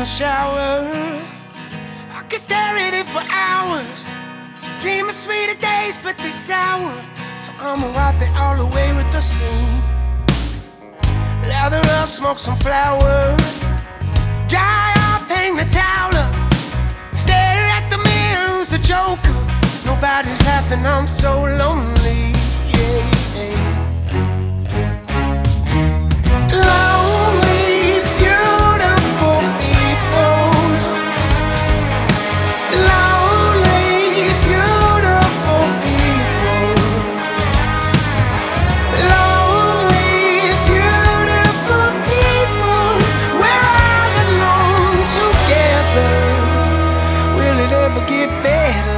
the shower. I could stare at it for hours, dream of sweeter days, but they sour. So I'ma wipe it all away with the steam. Lather up, smoke some flowers, dry off, hang the towel up, stare at the mirror, who's the joker? Nobody's laughing, I'm so lonely. Yeah, yeah. Lonely, beautiful people. Lonely, beautiful people. Lonely, beautiful people. We're all alone together. Will it ever get better?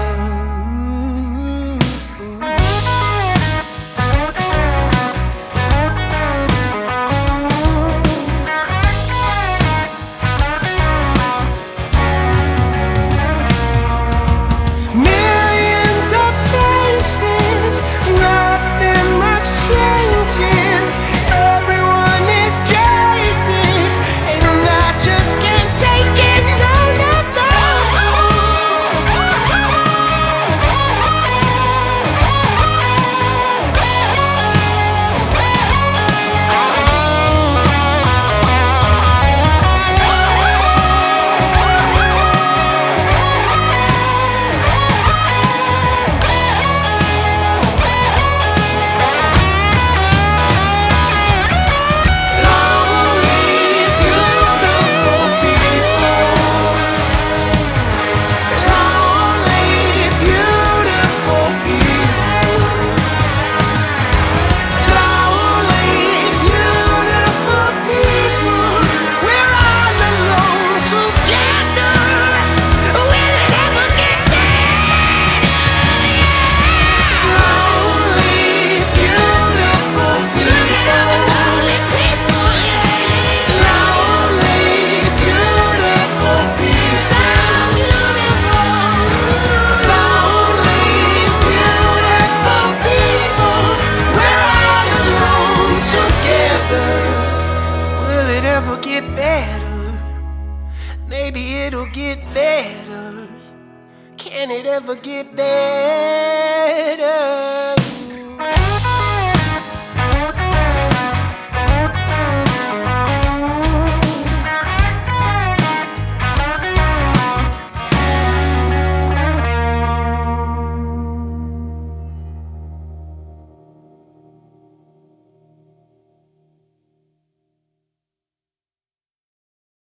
Get better, maybe it'll get better. Can it ever get better?